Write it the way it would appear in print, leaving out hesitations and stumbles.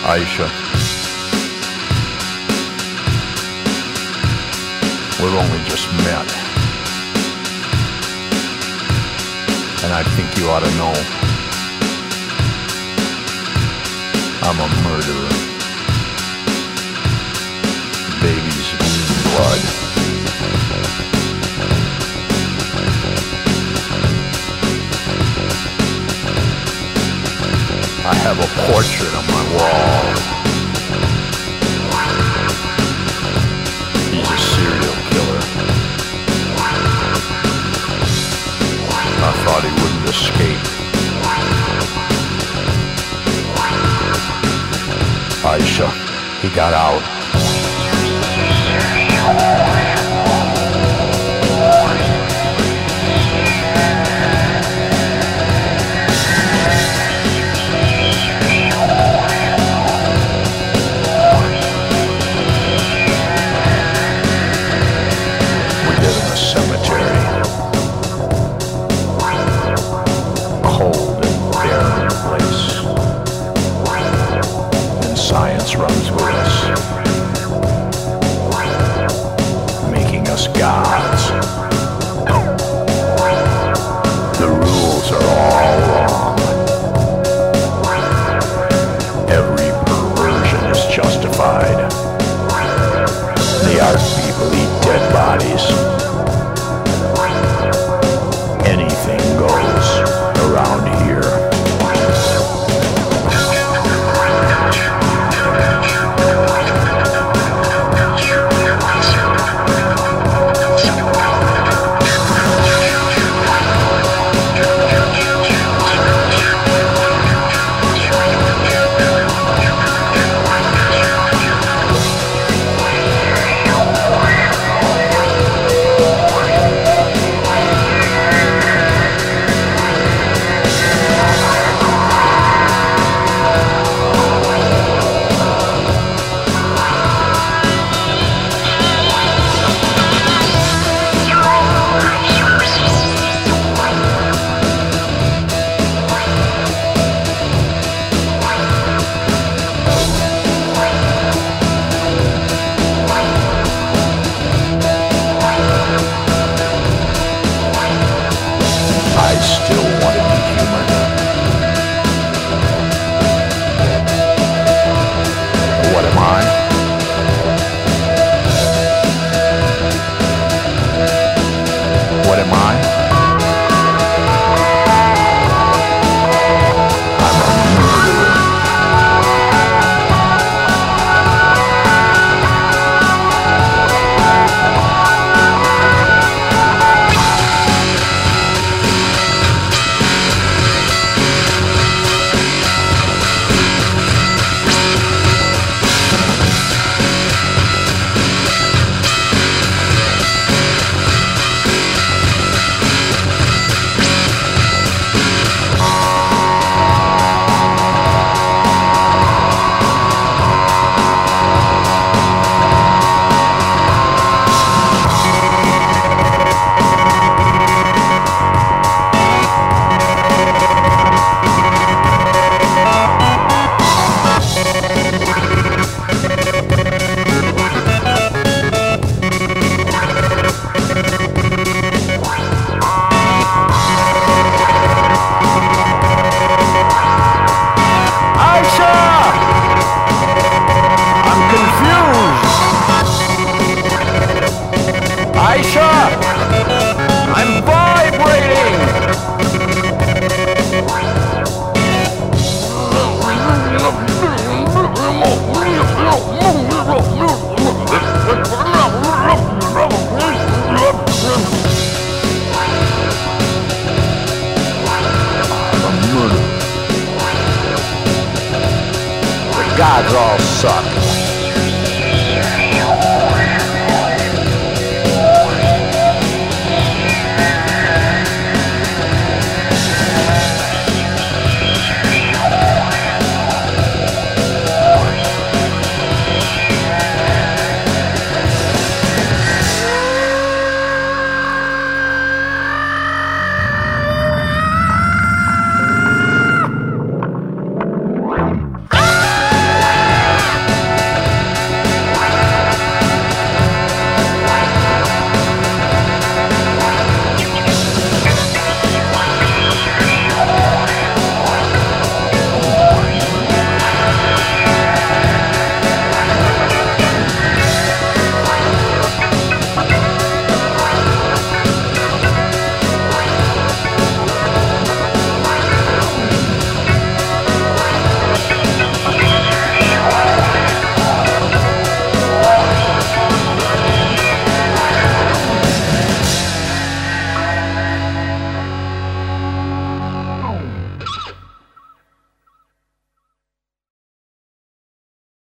Aisha, we've only just met, and I think you ought to know I'm a murderer. Baby's blood. I have a portrait on my wall. He's a serial killer. I thought he wouldn't escape. Aisha, he got out. Science runs with us, making us gods. The rules are all wrong. Every perversion is justified. The art people eat dead bodies. Anything goes around here. I still want to be human. What am I? What am I? I'm a murderer. Aisha, I'm vibrating! The gods all suck.